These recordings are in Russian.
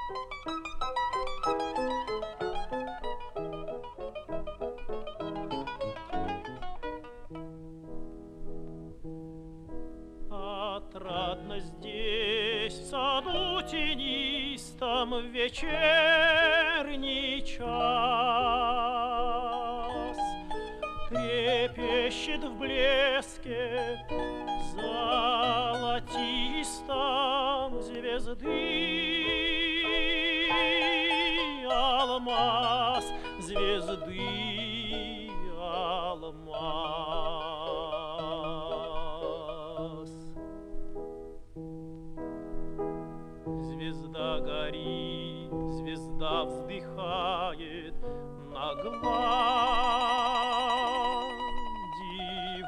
Отрадно здесь, в саду тенистом, в вечерний час трепещет в блеске золотистом звезды алмаз, звезды алмаз. Звезда горит, звезда вздыхает на глади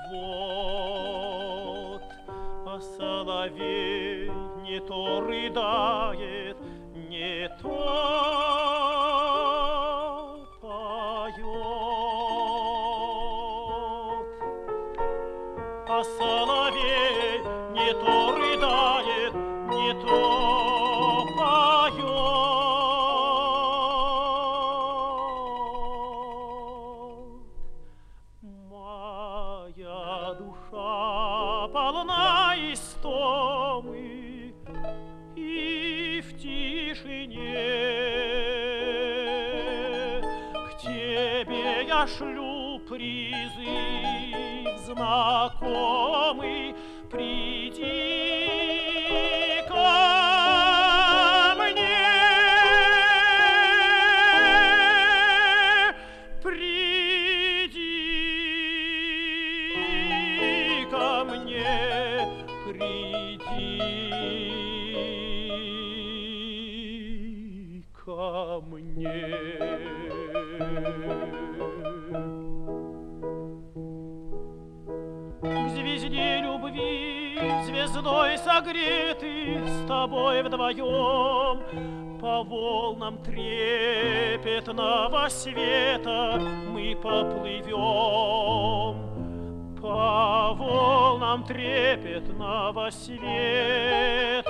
вод, а соловей не то рыдает, не то поет. А соловей не то рыдает, не то поет. Моя душа полна истомы, и в тишине к тебе я шлю призыв знакомый. Приди ко мне, приди ко мне, приди ко мне. К звезде любви, звездой согреты, с тобой вдвоем по волнам трепетного света мы поплывем. По волнам трепетного света